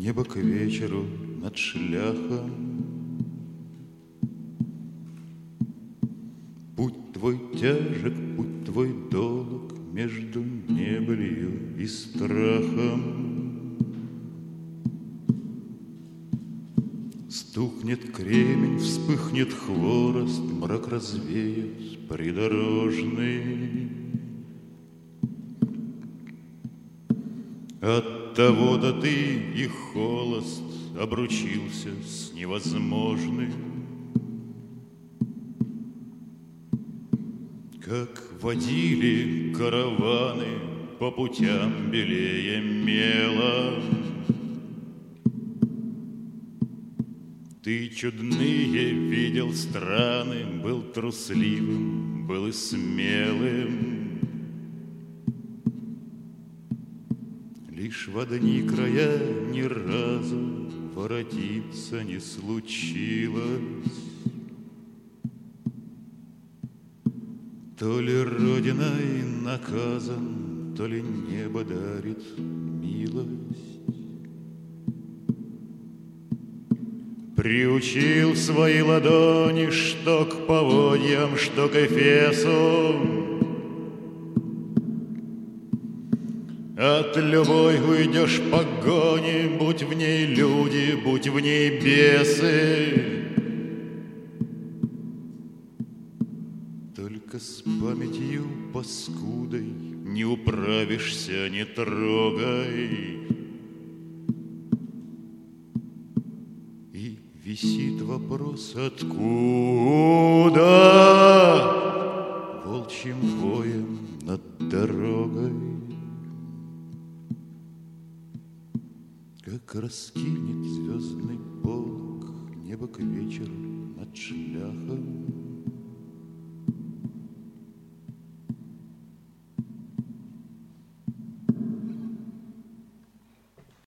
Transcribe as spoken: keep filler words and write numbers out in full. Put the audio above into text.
Небо к вечеру над шляхом. Путь твой тяжек, путь твой долг между небылью и страхом. Стукнет кремень, вспыхнет хворост, мрак развеет придорожный. Оттого-то ты и холост обручился с невозможным. Как водили караваны по путям белее мела, ты чудные видел страны, был трусливым, был и смелым. Лишь в одни края ни разу воротиться не случилось. То ли Родиной наказан, то ли небо дарит милость. Приучил свои ладони что к поводьям, что к Эфесу. От любой уйдешь погони, будь в ней люди, будь в ней бесы. Только с памятью паскудой не управишься, не трогай. И висит вопрос, откуда волчьим воем над дорогой. Как раскинет звездный полог небо к вечеру над шляхом.